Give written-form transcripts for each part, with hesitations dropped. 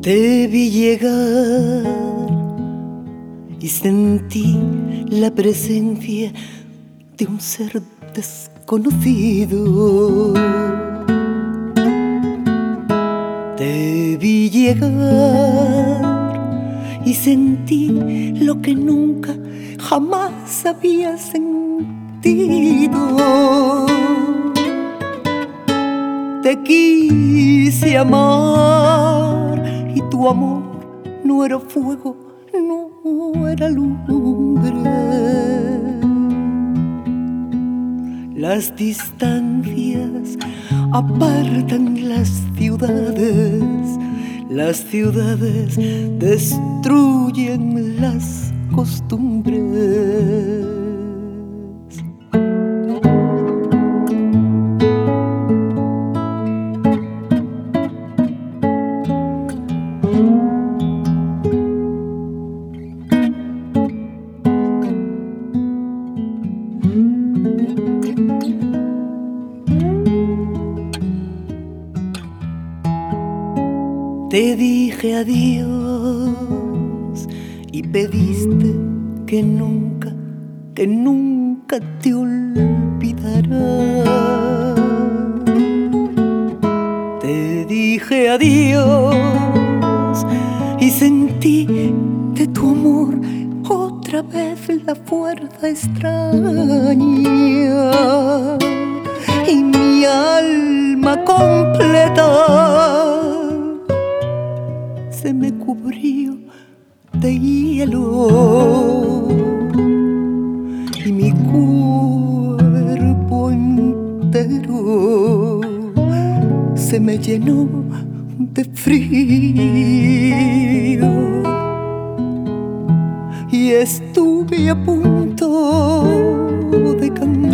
Te vi llegar y sentí la presencia de un ser desconocido. Te vi llegar y sentí lo que nunca jamás había sentido. Te quise amar y tu amor no era fuego, no era lumbre. Las distancias apartan las ciudades destruyen las costumbres. Te dije adiós y pediste que nunca te olvidara. Te dije adiós y sentí de tu amor otra vez la fuerza extraña y mi alma completa se me cubrió de hielo y mi cuerpo entero se me llenó de frío y estuve a punto de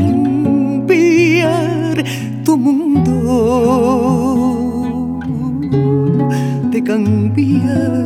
cambiar tu mundo, de cambiar